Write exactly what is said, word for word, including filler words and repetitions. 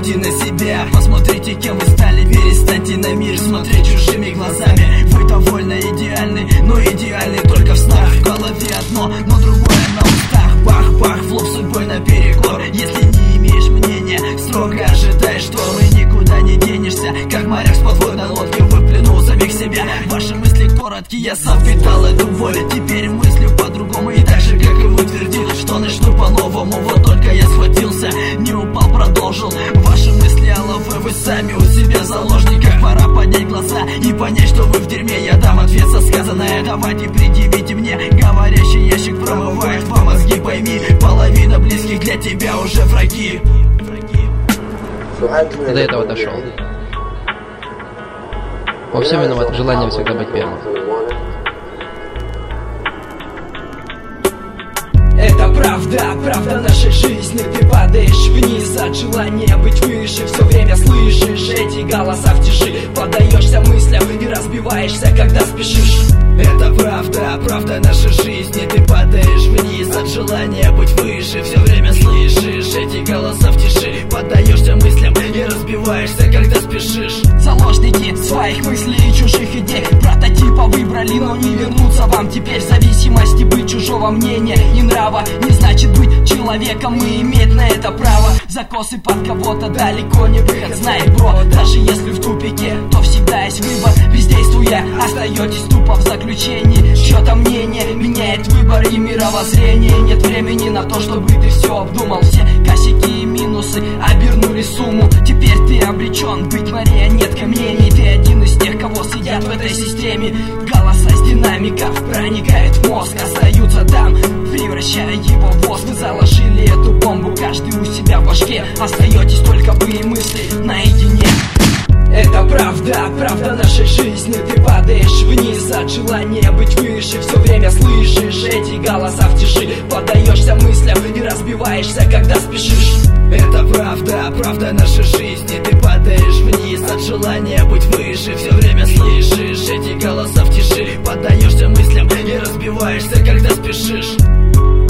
Посмотрите на себя, посмотрите, кем вы стали. Перестаньте на мир смотреть чужими глазами. Вы довольно идеальны, но идеальны только в снах. В голове одно, но другое на устах. Бах-бах, в лоб судьбой наперекор. Если не имеешь мнения, строго ожидай, что вы никуда не денешься. Как моряк с подводной лодки выплюнул самих себя. Ваши мысли короткие, я сам питал эту волю. Теперь мыслю по-другому и так же, как и вы твердил, что начну по-новому. Вот только я схватился, не упал, продолжил. Ваши мысли о лаве, вы сами у себя заложниках. Пора поднять глаза и понять, что вы в дерьме. Я дам ответ за сказанное, давайте предъявите мне. Говорящий ящик промывает по мозги, пойми. Половина близких для тебя уже враги. До этого дошел. Во всем виноват желание всегда быть первым. Это правда, правда нашей жизни. Ты падаешь вниз от желания быть выше. Все время слышишь эти голоса в тиши. Поддаешься мыслям и разбиваешься, когда спешишь. Это правда, правда нашей жизни. Ты падаешь вниз от желания быть выше. Все время слышишь эти голоса в тиши. Поддаешься мыслям и разбиваешься, когда спешишь. Заложники своих мыслей и чужих идей. Прототипа выбрали, но не вернуться вам теперь. В зависимости быть чужого мнения и нрава не значит быть человеком и иметь на это право. Закосы под кого-то далеко не выход. Знай, бро, даже если в тупике, то всегда есть выбор. Бездействуя, остаетесь тупо в заключении. Чье-то мнение меняет выбор и мировоззрение. Нет времени на то, чтобы ты все обдумал. Все косяки и минусы обернули сумму. Теперь ты обречен быть марионеткой мнений. Ты один из тех, кого сидят в этой системе. Голоса с динамиков проникают в мозг, остаются там, превращая его в воск. Вы заложили эту бомбу, каждый у себя в башке. Остаетесь только вы и мысли наедине. Это правда, правда нашей жизни. Ты падаешь вниз от желания быть выше. Все время слышишь эти голоса в тиши. Поддаешься мыслям и разбиваешься, когда спешишь. Это правда, правда нашей жизни. Ты падаешь вниз от желания быть выше. Все время слышишь эти голоса в тиши. Поддаешься мыслям и разбиваешься, когда спешишь.